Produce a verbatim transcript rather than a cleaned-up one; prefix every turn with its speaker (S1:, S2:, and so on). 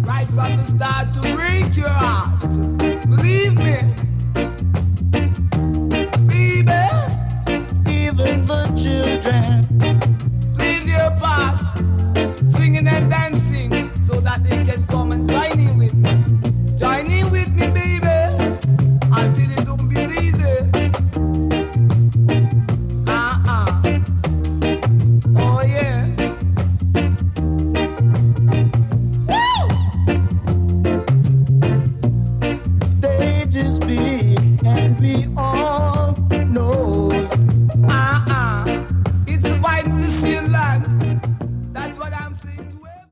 S1: right from the start to break your heart. Believe me, baby, even the children